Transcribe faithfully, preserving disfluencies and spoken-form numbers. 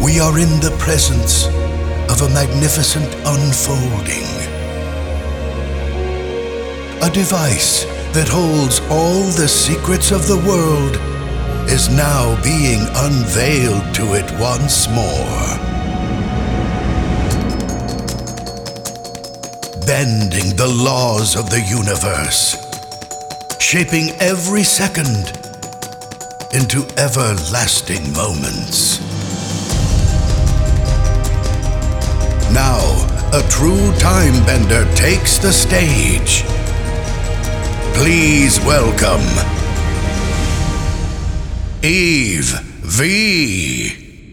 We are in the presence of a magnificent unfolding. A device that holds all the secrets of the world is now being unveiled to it once more. Bending the laws of the universe, shaping every second into everlasting moments. Now, a true time bender takes the stage. Please welcome Eve V.